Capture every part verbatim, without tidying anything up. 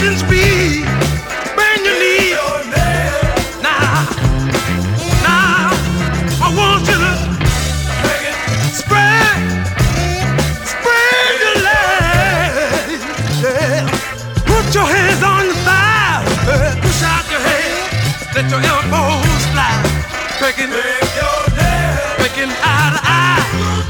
lightning speed. Bend your knee. Now, now, I want you to spread, spread your legs. Yeah. Put your hands on your thighs. Push out your head. Let your elbows slide. Breaking, breaking eye to eye.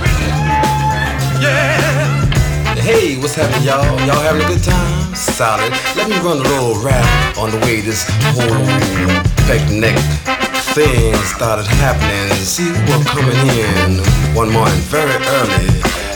Yeah. Hey, what's happening, y'all? Y'all having a good time? Solid. Let me run a little rap on the way this whole peck neck thing started happening. See, we were coming in one morning very early.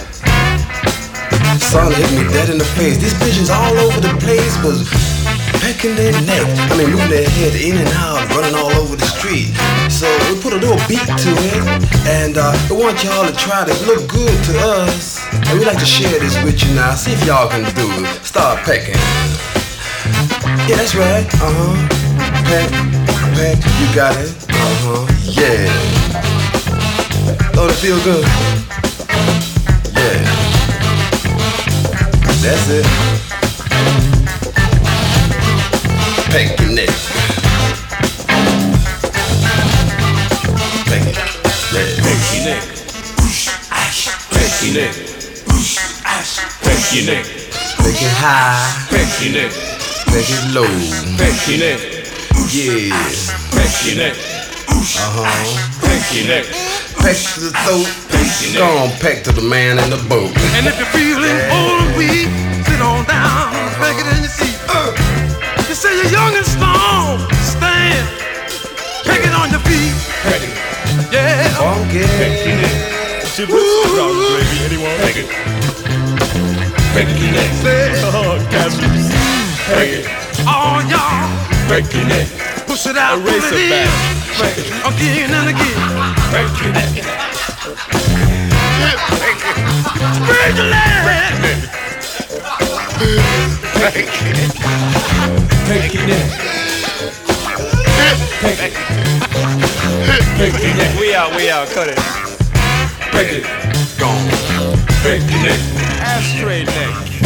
Sun hit me dead in the face. These pigeons all over the place was pecking their neck. I mean, moving their head in and out, running all over the street. So we put a little beat to it, and uh, we want y'all to try to look good to us. And we like to share this with you now. See if y'all can do it. Start pecking. Yeah, that's right. Uh-huh. Peck, peck. You got it. Uh-huh. Yeah. Don't it feel good? Yeah. That's it. Peck your neck. Peck it. Yeah. Peck your neck. Peck your neck. Peck your neck. Peck it high. Peck your neck. Peck it low. Peck your neck. Yeah. Peck your neck. Uh-huh. Peck your neck. Peck to the throat. Go on, peck to the man in the boat. And if you're feeling Yeah. old and weak, sit on down, peck it in your seat. Uh, you say you're young and strong, stand, peck it on your feet. Peck it. Yeah. Funky. Peck your neck. Chip with strong, baby. Anyone? Peck it. Peck your neck. Oh, Cassius. Peck it. All y'all, Peck your neck. push it out, pull Eraser it in, back. again and again. Peck your neck. Spread your legs. Peck your neck. Peck it. Peck your neck. We out, we out. Cut it. Peck it. Gone. Peck your neck. Ashtray neck.